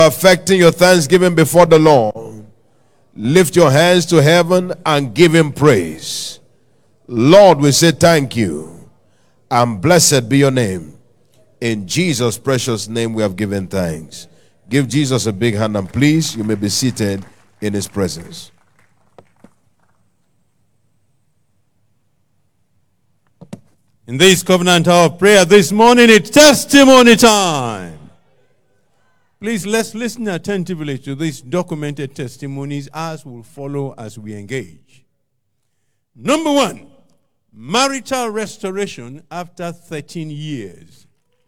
Perfecting your thanksgiving before the Lord. Lift your hands to heaven and give him praise. Lord, we say thank you and blessed be your name. In Jesus' precious name we have given thanks. Give Jesus a big hand, and please, you may be seated in his presence. In this covenant hour of prayer this morning, it's testimony time. Please, let's listen attentively to these documented testimonies as will follow as we engage. Number 1, marital restoration after 13 years.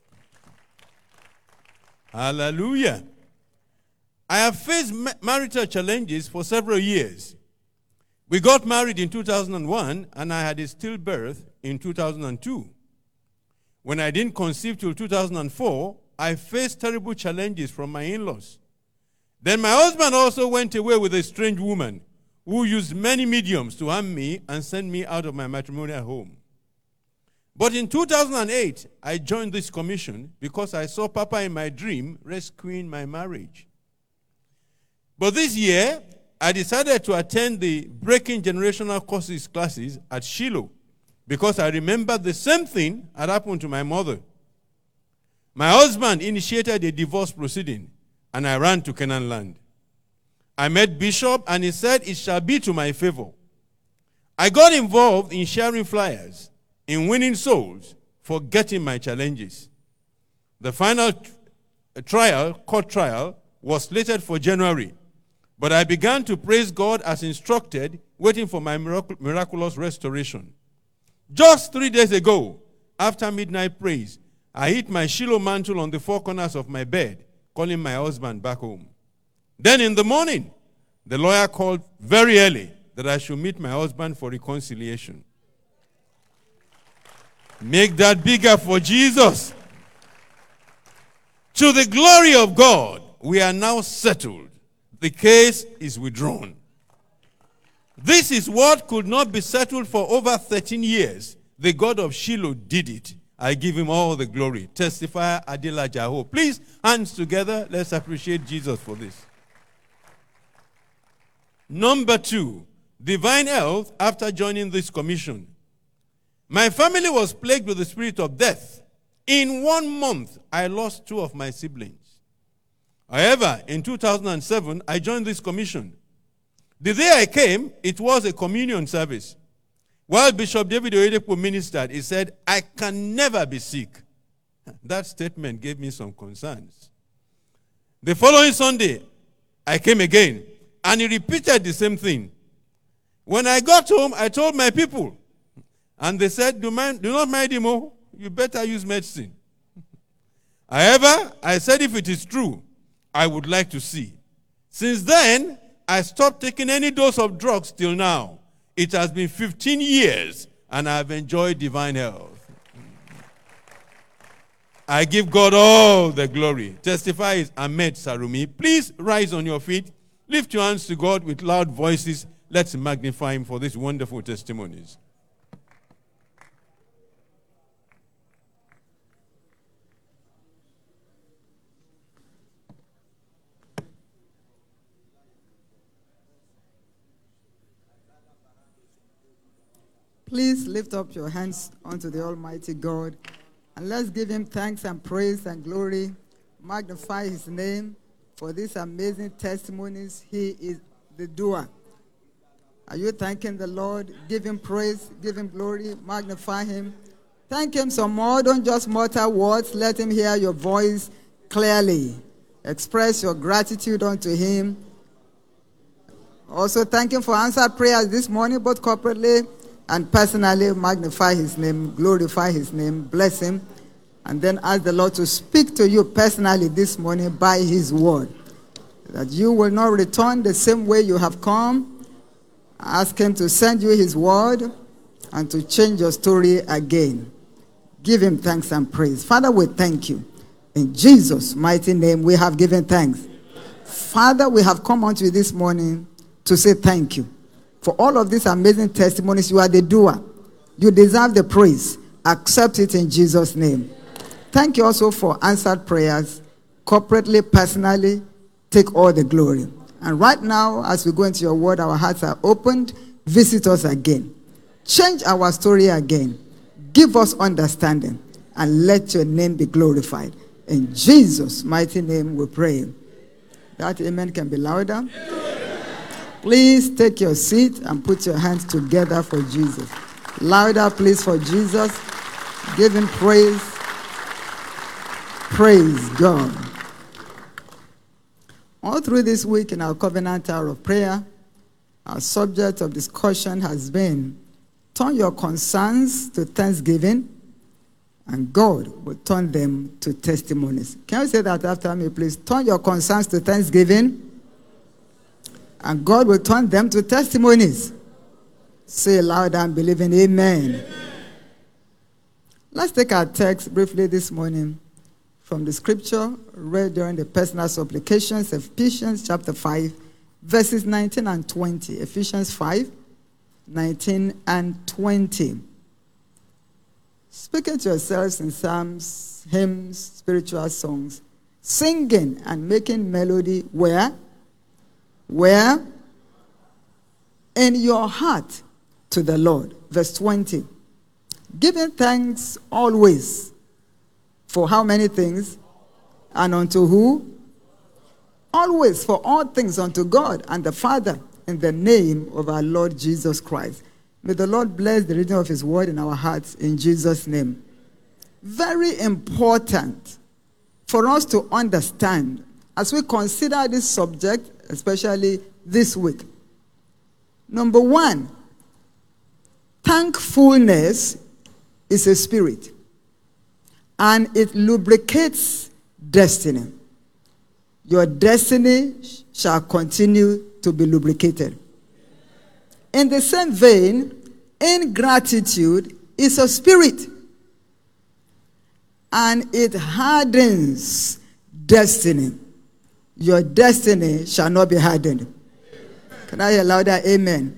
Hallelujah. I have faced marital challenges for several years. We got married in 2001 and I had a stillbirth in 2002. When I didn't conceive till 2004, I faced terrible challenges from my in-laws. Then my husband also went away with a strange woman who used many mediums to harm me and send me out of my matrimonial home. But in 2008, I joined this commission because I saw Papa in my dream rescuing my marriage. But this year, I decided to attend the Breaking Generational Curses classes at Shiloh because I remembered the same thing had happened to my mother. My husband initiated a divorce proceeding, and I ran to Canaan land. I met Bishop, and he said, "It shall be to my favor." I got involved in sharing flyers, in winning souls, forgetting my challenges. The final court trial, was slated for January, but I began to praise God as instructed, waiting for my miraculous restoration. Just 3 days ago, after midnight praise, I hit my Shiloh mantle on the four corners of my bed, calling my husband back home. Then in the morning, the lawyer called very early that I should meet my husband for reconciliation. Make that bigger for Jesus. To the glory of God, we are now settled. The case is withdrawn. This is what could not be settled for over 13 years. The God of Shiloh did it. I give him all the glory. Testifier Adela Jaho. Please, hands together. Let's appreciate Jesus for this. Number 2, divine health after joining this commission. My family was plagued with the spirit of death. In 1 month, I lost 2 of my siblings. However, in 2007, I joined this commission. The day I came, it was a communion service. While Bishop David Oyedepo ministered, he said, "I can never be sick." That statement gave me some concerns. The following Sunday, I came again, and he repeated the same thing. When I got home, I told my people, and they said, do not mind him, oh, you better use medicine. However, I said if it is true, I would like to see. Since then, I stopped taking any dose of drugs till now. It has been 15 years, and I have enjoyed divine health. I give God all the glory. Testify is Ahmed Sarumi. Please rise on your feet. Lift your hands to God with loud voices. Let's magnify him for these wonderful testimonies. Please lift up your hands unto the Almighty God, and let's give him thanks and praise and glory. Magnify his name for these amazing testimonies. He is the doer. Are you thanking the Lord? Give him praise, give him glory, magnify him. Thank him some more. Don't just mutter words. Let him hear your voice clearly. Express your gratitude unto him. Also thank him for answered prayers this morning, both corporately and personally. Magnify his name, glorify his name, bless him, and then ask the Lord to speak to you personally this morning by his word, that you will not return the same way you have come. Ask him to send you his word and to change your story again. Give him thanks and praise. Father, we thank you. In Jesus' mighty name, we have given thanks. Father, we have come unto you this morning to say thank you. For all of these amazing testimonies, you are the doer. You deserve the praise. Accept it in Jesus' name. Thank you also for answered prayers, corporately, personally. take all the glory. And right now, as we go into your word, our hearts are opened. Visit us again. Change our story again. Give us understanding. And let your name be glorified. In Jesus' mighty name we pray. That amen can be louder. Please take your seat and put your hands together for Jesus. Louder, please, for Jesus. Give him praise. Praise God. All through this week in our Covenant Hour of Prayer, our subject of discussion has been, turn your concerns to thanksgiving, and God will turn them to testimonies. Can you say that after me, please? Turn your concerns to thanksgiving, and God will turn them to testimonies. Say loud and believe in amen. Amen. Let's take our text briefly this morning from the scripture read during the personal supplications, Ephesians chapter 5, verses 19 and 20. Ephesians 5, 19 and 20. Speaking to yourselves in psalms, hymns, spiritual songs, singing and making melody where? Where? In your heart to the Lord. Verse 20. Giving thanks always. For how many things? And unto who? Always, for all things unto God and the Father, in the name of our Lord Jesus Christ. May the Lord bless the reading of his word in our hearts in Jesus' name. Very important for us to understand as we consider this subject, especially this week. Number one, thankfulness is a spirit, and it lubricates destiny. Your destiny shall continue to be lubricated. In the same vein, ingratitude is a spirit, and it hardens destiny. Your destiny shall not be hardened. Can I hear louder? Amen.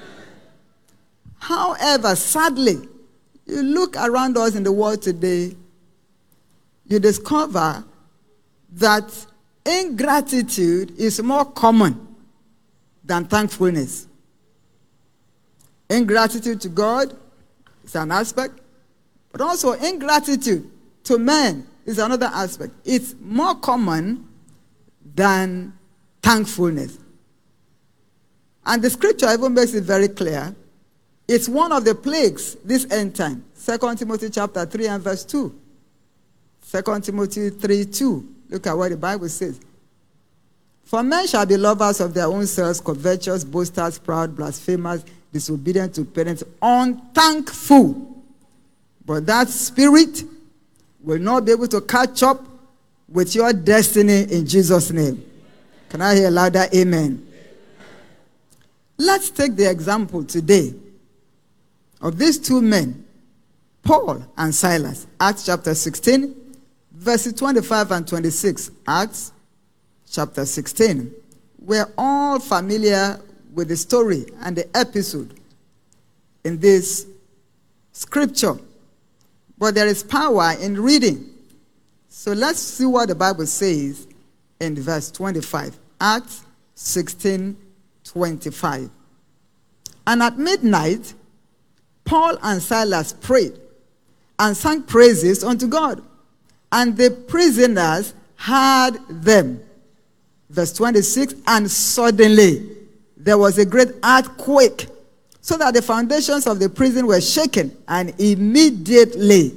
However, sadly, you look around us in the world today, you discover that ingratitude is more common than thankfulness. Ingratitude to God is an aspect, but also ingratitude to man is another aspect. It's more common than thankfulness. And the scripture even makes it very clear. It's one of the plagues this end time. 2 Timothy chapter 3 and verse 2. 2 Timothy 3:2. Look at what the Bible says. For men shall be lovers of their own selves, covetous, boasters, proud, blasphemers, disobedient to parents, unthankful. But that spirit will not be able to catch up with your destiny in Jesus' name. Can I hear louder? Amen. Let's take the example today of these two men, Paul and Silas. Acts chapter 16, verses 25 and 26. Acts chapter 16. We're all familiar with the story and the episode in this scripture. But there is power in reading. So let's see what the Bible says in verse 25. Acts 16, 25. And at midnight, Paul and Silas prayed and sang praises unto God. And the prisoners heard them. Verse 26, and suddenly there was a great earthquake, so that the foundations of the prison were shaken, and immediately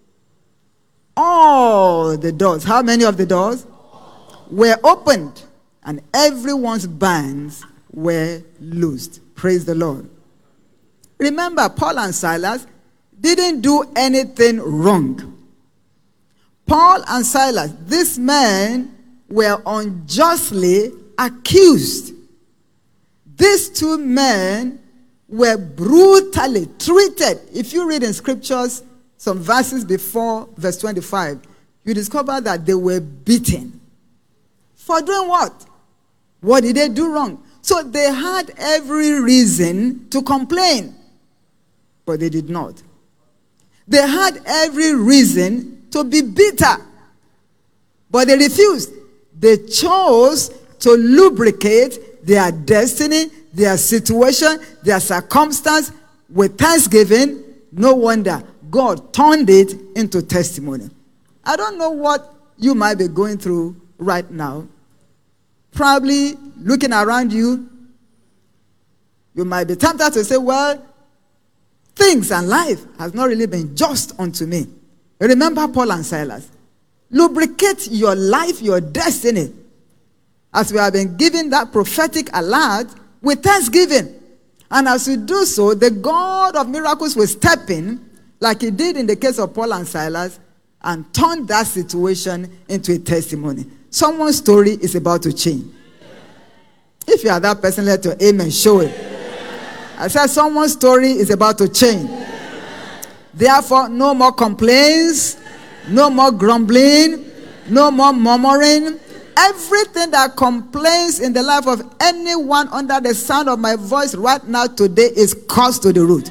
all the doors, how many of the doors? Were opened, and everyone's bands were loosed. Praise the Lord. Remember, Paul and Silas didn't do anything wrong. Paul and Silas, these men were unjustly accused. These two men were brutally treated. If you read in scriptures, some verses before verse 25, you discover that they were beaten. For doing what? What did they do wrong? So they had every reason to complain, but they did not. They had every reason to be bitter, but they refused. They chose to lubricate their destiny, their situation, their circumstance with thanksgiving, no wonder God turned it into testimony. I don't know what you might be going through right now. Probably looking around you, you might be tempted to say, well, things and life has not really been just unto me. Remember Paul and Silas. Lubricate your life, your destiny, as we have been given that prophetic alert with thanksgiving. And as we do so, the God of miracles will step in, like he did in the case of Paul and Silas, and turn that situation into a testimony. Someone's story is about to change. If you are that person, let your amen show it. I said someone's story is about to change. Therefore, no more complaints, no more grumbling, no more murmuring. Everything that complains in the life of anyone under the sound of my voice right now today is cursed to the root.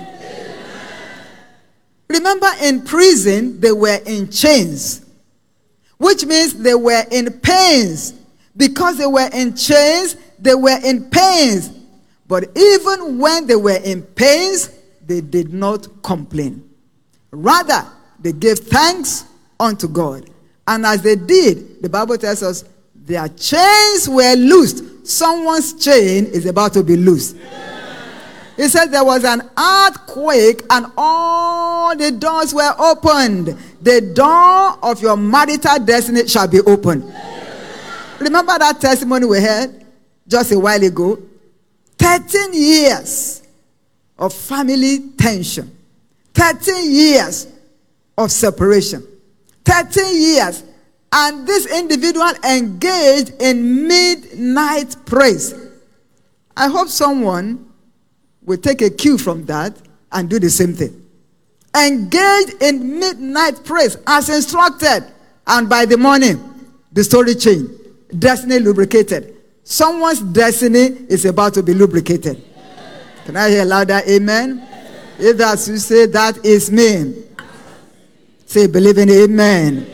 Remember, in prison, they were in chains, which means they were in pains. Because they were in chains, they were in pains. But even when they were in pains, they did not complain. Rather, they gave thanks unto God. And as they did, the Bible tells us, their chains were loosed. Someone's chain is about to be loosed. He said there was an earthquake and all the doors were opened. The door of your marital destiny shall be opened. Remember that testimony we heard just a while ago? 13 years of family tension. 13 years of separation. 13 years. And this individual engaged in midnight praise. I hope someone will take a cue from that and do the same thing. Engaged in midnight praise as instructed. And by the morning, the story changed. Destiny lubricated. Someone's destiny is about to be lubricated. Can I hear louder? Amen. If that's you, say that is me. Say believe in amen.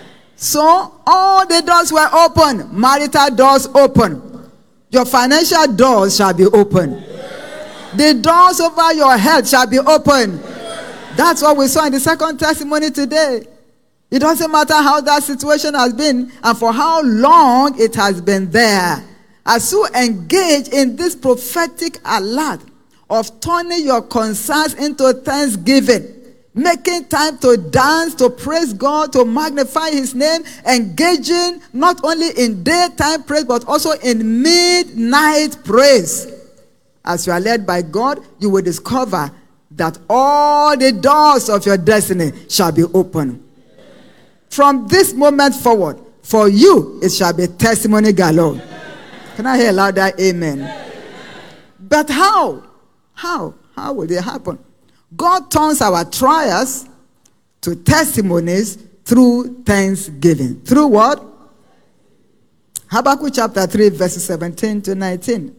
So all the doors were open. Marital doors open. Your financial doors shall be open. The doors over your head shall be open. That's what we saw in the second testimony today. It doesn't matter how that situation has been and for how long it has been there. As you engage in this prophetic alert of turning your concerns into thanksgiving, making time to dance, to praise God, to magnify his name, engaging not only in daytime praise but also in midnight praise. As you are led by God, you will discover that all the doors of your destiny shall be open. From this moment forward, for you, it shall be testimony galore. Can I hear louder? Amen. But how? How will it happen? God turns our trials to testimonies through thanksgiving. Through what? Habakkuk chapter 3, verses 17 to 19.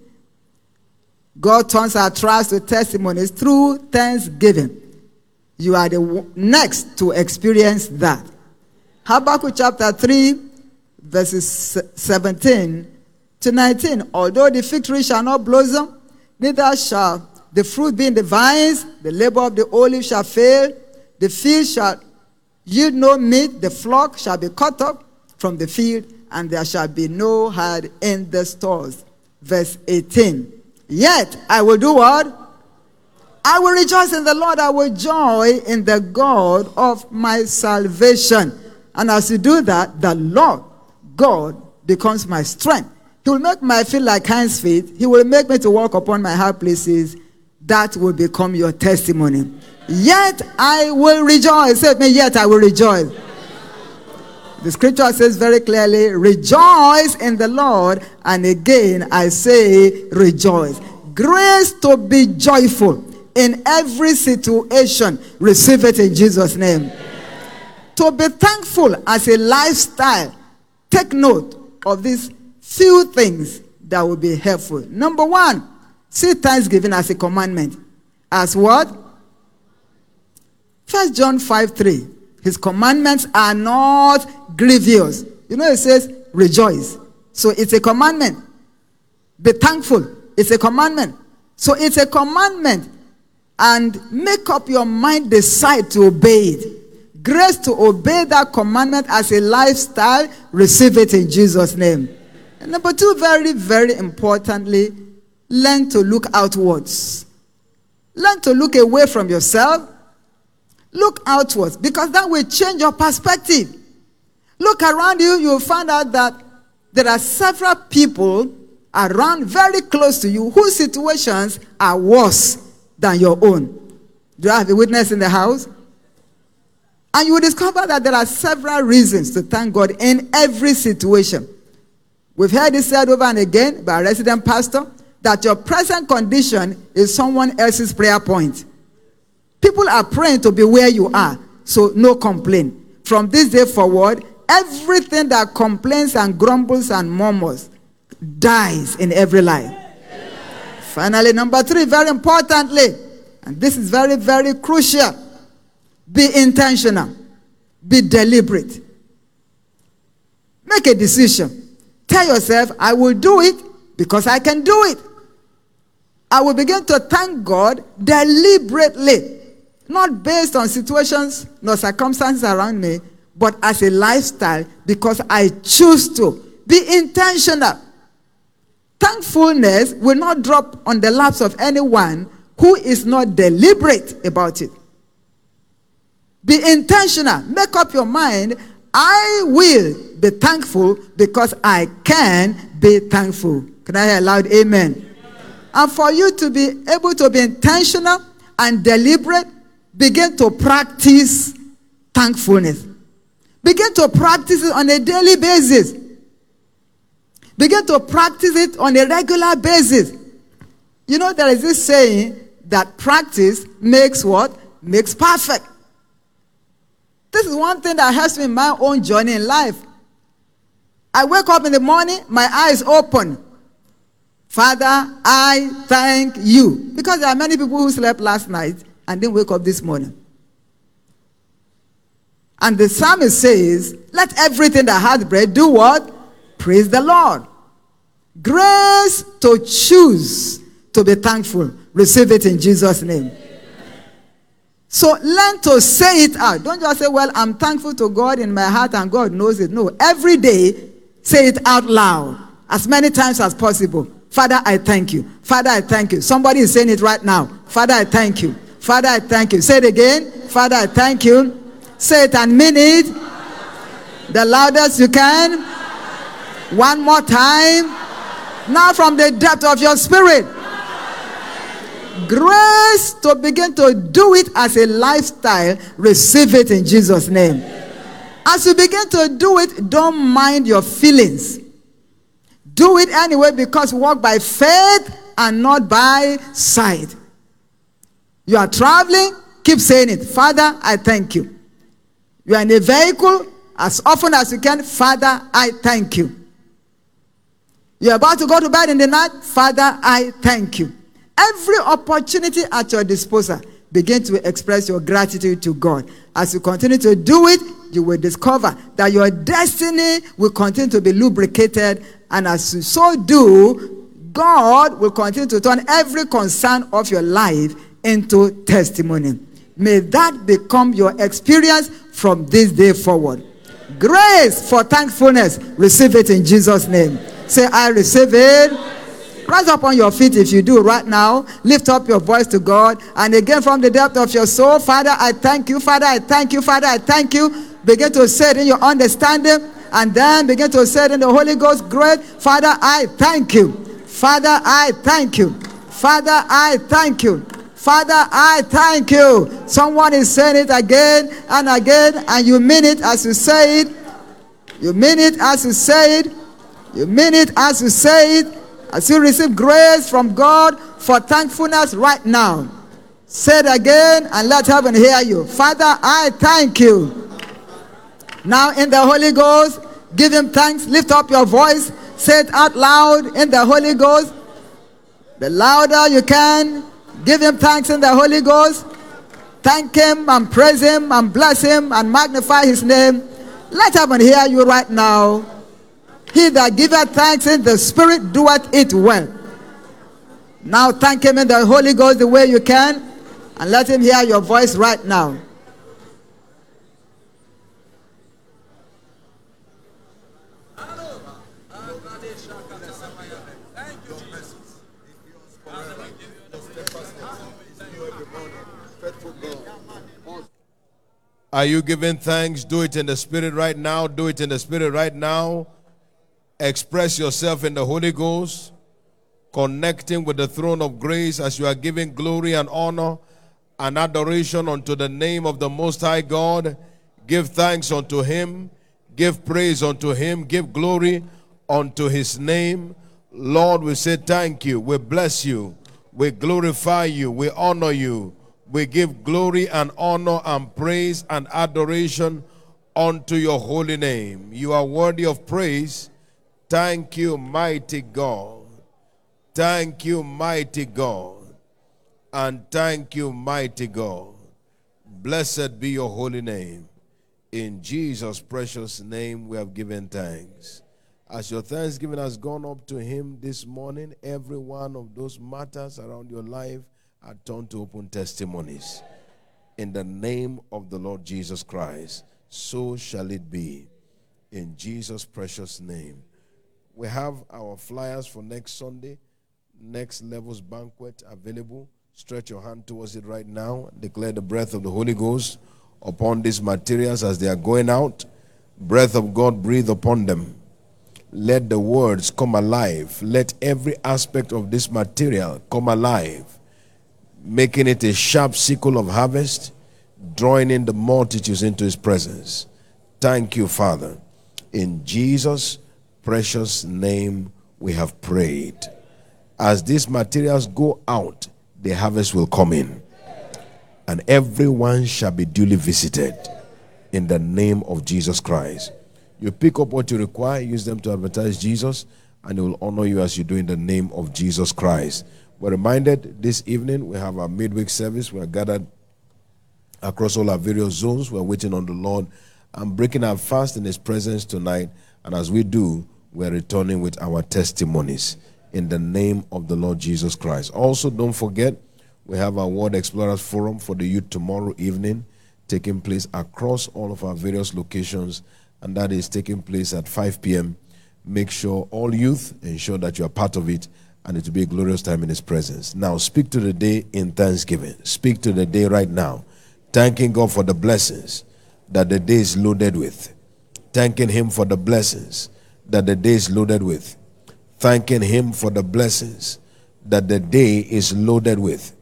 God turns our trials to testimonies through thanksgiving. You are the next to experience that. Habakkuk chapter 3, verses 17 to 19. Although the fig tree shall not blossom, neither shall the fruit be in the vines, the labor of the olive shall fail, the field shall yield no meat, the flock shall be cut up from the field, and there shall be no herd in the stores. Verse 18. Yet I will do what? I will rejoice in the Lord. I will joy in the God of my salvation. And as you do that, the Lord God becomes my strength. He will make my feet like hinds' feet. He will make me to walk upon my high places. That will become your testimony. Yet I will rejoice. Say me, yet I will rejoice. The scripture says very clearly, rejoice in the Lord. And again, I say rejoice. Grace to be joyful in every situation. Receive it in Jesus' name. To be thankful as a lifestyle. Take note of these few things that will be helpful. Number one, see thanksgiving as a commandment. As what? 1 John 5:3. His commandments are not grievous. You know, it says rejoice. So it's a commandment. Be thankful. It's a commandment. So it's a commandment. And make up your mind, decide to obey it. Grace to obey that commandment as a lifestyle, receive it in Jesus' name. And number 2, very, very importantly, learn to look outwards. Learn to look away from yourself. Look outwards, because that will change your perspective. Look around you, you'll find out that there are several people around very close to you whose situations are worse than your own. Do I have a witness in the house? And you will discover that there are several reasons to thank God in every situation. We've heard it said over and again by a resident pastor that your present condition is someone else's prayer point. People are praying to be where you are, so no complaint. From this day forward, everything that complains and grumbles and murmurs dies in every life. Finally, number 3, very importantly, and this is very, very crucial, be intentional. Be deliberate. Make a decision. Tell yourself, I will do it because I can do it. I will begin to thank God deliberately, not based on situations nor circumstances around me, but as a lifestyle because I choose to. Be intentional. Thankfulness will not drop on the laps of anyone who is not deliberate about it. Be intentional. Make up your mind. I will be thankful because I can be thankful. Can I hear a loud amen? And for you to be able to be intentional and deliberate, begin to practice thankfulness. Begin to practice it on a daily basis. Begin to practice it on a regular basis. You know, there is this saying that practice makes what? Makes perfect. This is one thing that helps me in my own journey in life. I wake up in the morning, my eyes open. Father, I thank you. Because there are many people who slept last night and didn't wake up this morning. And the psalmist says, let everything that has breath do what? Praise the Lord. Grace to choose to be thankful. Receive it in Jesus' name. So learn to say it out. Don't just say, well, I'm thankful to God in my heart and God knows it. No, every day, say it out loud as many times as possible. Father, I thank you. Father, I thank you. Somebody is saying it right now. Father, I thank you. Father, I thank you. Say it again. Father, I thank you. Say it and mean it. The loudest you can. One more time. Now from the depth of your spirit. Grace to begin to do it as a lifestyle. Receive it in Jesus' name. As you begin to do it, don't mind your feelings. Do it anyway because we walk by faith and not by sight. You are traveling, keep saying it. Father, I thank you. You are in a vehicle, as often as you can, Father, I thank you. You are about to go to bed in the night, Father, I thank you. Every opportunity at your disposal, begin to express your gratitude to God. As you continue to do it, you will discover that your destiny will continue to be lubricated, and as you so do, God will continue to turn every concern of your life into testimony. May that become your experience from this day forward. Grace for thankfulness. Receive it in Jesus' name. Say, I receive it. Rise up on your feet if you do right now. Lift up your voice to God. And again from the depth of your soul, Father, I thank you. Father, I thank you. Father, I thank you. Begin to say it in your understanding. And then begin to say it in the Holy Ghost. Great. Father, I thank you. Father, I thank you. Father, I thank you. Father, I thank you. Someone is saying it again and again, and you mean it as you say it. You mean it as you say it. You mean it as you say it. As you receive grace from God for thankfulness right now. Say it again and let heaven hear you. Father, I thank you. Now in the Holy Ghost, give him thanks. Lift up your voice. Say it out loud in the Holy Ghost. The louder you can. Give him thanks in the Holy Ghost. Thank him and praise him and bless him and magnify his name. Let heaven hear you right now. He that giveth thanks in the Spirit doeth it well. Now thank him in the Holy Ghost the way you can, and let him hear your voice right now. Are you giving thanks? Do it in the Spirit right now. Do it in the Spirit right now. Express yourself in the Holy Ghost, connecting with the throne of grace as you are giving glory and honor and adoration unto the name of the Most High God. Give thanks unto him. Give praise unto him. Give glory unto his name. Lord, we say thank you. We bless you. We glorify you. We honor you. We give glory and honor and praise and adoration unto your holy name. You are worthy of praise. Thank you, mighty God. Thank you, mighty God. And thank you, mighty God. Blessed be your holy name. In Jesus' precious name we have given thanks. As your thanksgiving has gone up to him this morning, every one of those matters around your life are turned to open testimonies. In the name of the Lord Jesus Christ, so shall it be. In Jesus' precious name. We have our flyers for next Sunday, Next Levels Banquet available. Stretch your hand towards it right now. Declare the breath of the Holy Ghost upon these materials as they are going out. Breath of God, breathe upon them. Let the words come alive. Let every aspect of this material come alive, making it a sharp sickle of harvest, drawing in the multitudes into his presence. Thank you, Father. In Jesus' precious name we have prayed. As these materials go out, the harvest will come in, and everyone shall be duly visited in the name of Jesus Christ. You pick up what you require, use them to advertise Jesus, and he will honor you as you do in the name of Jesus Christ. We're reminded this evening we have our midweek service. We are gathered across all our various zones. We're waiting on the Lord and breaking our fast in his presence tonight. And as we do, we're returning with our testimonies in the name of the Lord Jesus Christ. Also, don't forget, we have our World Explorers Forum for the youth tomorrow evening, taking place across all of our various locations, and that is taking place at 5 p.m. Make sure all youth, ensure that you are part of it, and it will be a glorious time in his presence. Now, speak to the day in thanksgiving. Speak to the day right now, thanking God for the blessings that the day is loaded with. Thanking him for the blessings that the day is loaded with. Thanking him for the blessings that the day is loaded with.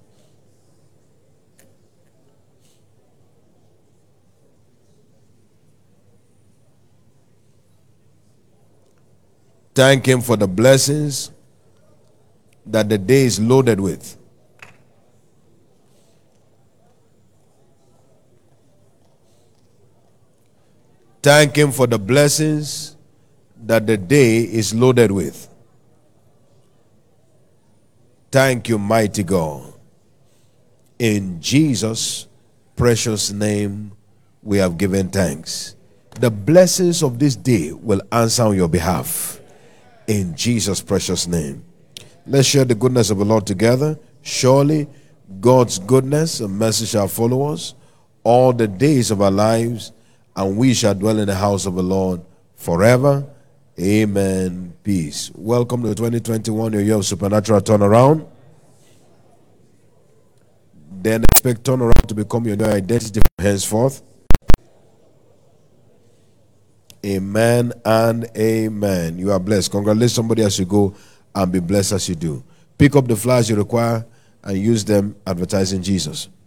Thank him for the blessings that the day is loaded with. Thank him for the blessings that the day is loaded with. Thank you, mighty God. In Jesus' precious name, we have given thanks. The blessings of this day will answer on your behalf. In Jesus' precious name. Let's share the goodness of the Lord together. Surely God's goodness and mercy shall follow us all the days of our lives, and we shall dwell in the house of the Lord forever. Amen. Peace. Welcome to 2021, your year of supernatural turnaround. Then expect turnaround to become your new identity from henceforth. Amen and amen. You are blessed. Congratulate somebody as you go and be blessed as you do. Pick up the flyers you require and use them advertising Jesus.